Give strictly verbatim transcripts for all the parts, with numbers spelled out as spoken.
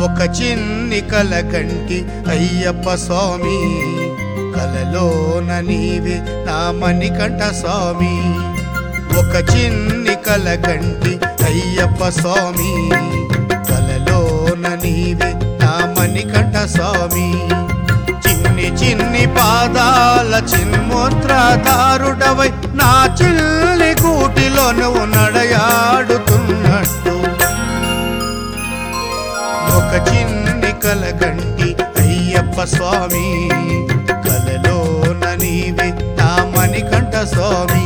ఒక చిన్ని కల కంటి అయ్యప్ప స్వామి, కలలోన నీవే నా మణికంఠ స్వామి. ఒక చిన్ని కల కంటి అయ్యప్ప స్వామి, కలలోన నీవే నా మణికంఠ స్వామి. చిన్ని చిన్ని పాదాల చిన్మూత్రధారుడవై నా చిల్లి కూటిలో నువ్వు నడయాడుతున్నట్టు, ఒక చిన్ని కల కంటి అయ్యప్ప స్వామి, కలలోన నీవే నా మణికంఠ స్వామి.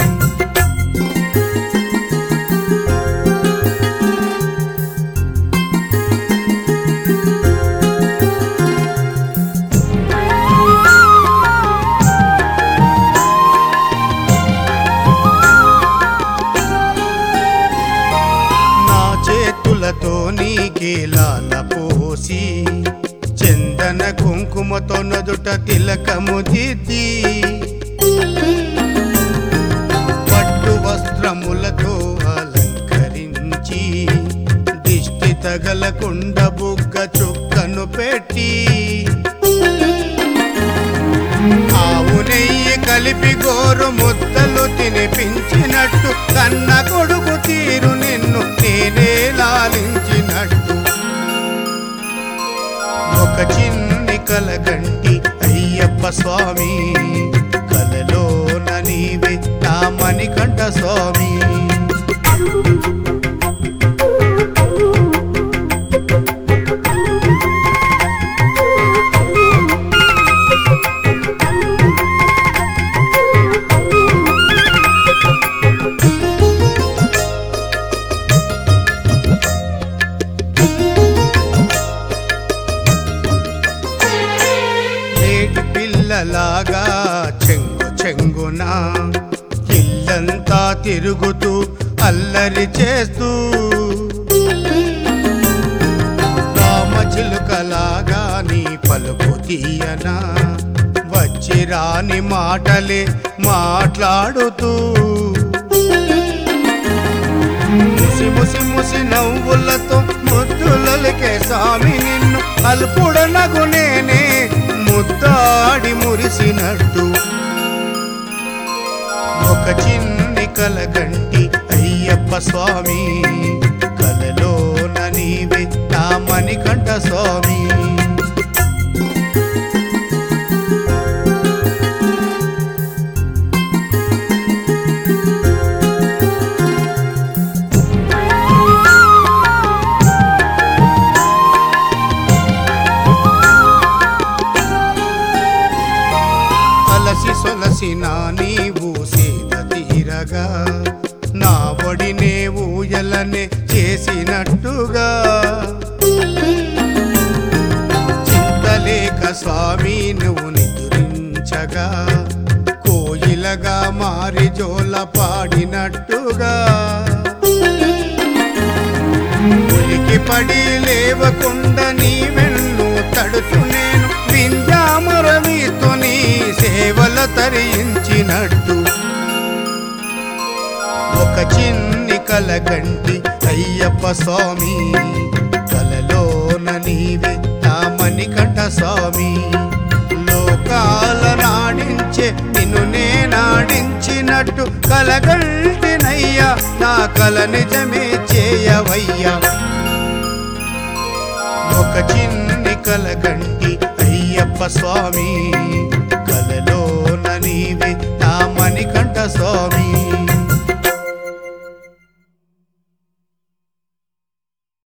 చేతులతో నీకే లాల పోసి, చందన కుంకుమతో నదుట తిలకము దిద్ది, పట్టు వస్త్రములతో అలంకరించి, దిష్టి తగలకుండ బుగ్గ చుక్కను పెట్టి, ఆవు నెయ్యి కలిపి గోరు ముద్దలు తినిపించినట్టు, కన్న కొడుకు తీరు నిన్ను నేనే లాలించినట్టు, ఒక చిన్ని కల కంటి అయ్యప్ప స్వామి, కలలోన నీవే నా మణికంఠ స్వామి. పిల్లలాగా చెంగు చెంగున ఇల్లంతా తిరుగుతూ అల్లరి చేస్తూ, రామచిలుకలాగా నీ పలుకు తీయనా వచ్చి రాని మాటలే మాట్లాడుతూ, ముసి ముసి ముసి నవ్వులతో ముద్దులకే స్వామి నిన్ను అల్పుడనగు నేనే ముద్దాడి మురిసినట్టు, ఒక చిన్ని కల కంటి అయ్యప్ప స్వామి, కలలోన నీవే నా మణికంఠ స్వామి. అలసి సొలసిన నీవు సేద తీరగా, నా ఒడినే ఊయలనే చేసినట్టుగా, చింతలేక స్వామి నువ్వు నిద్రించగా, కోయిలగా మారి జోల పాడినట్టుగా, ఉలికి పడి లేవకుండా నీ వెన్ను తడుతూ నేను వింధ్యామరమితో నీ సేవల తరించినట్టు, ఒక చిన్ని కల కంటి అయ్యప్ప స్వామి, కలలోన నీవే నా మణికంఠ స్వామి. లోకాల నాడించే నిన్ను నేనాడించినట్టు, కలగంటినయ్యా నా కల నిజమే చేయవయ్యా, ఒక చిన్ని కల కంటి అయ్యప్ప స్వామి, కలలోన నీవే నా మణికంఠ స్వామి.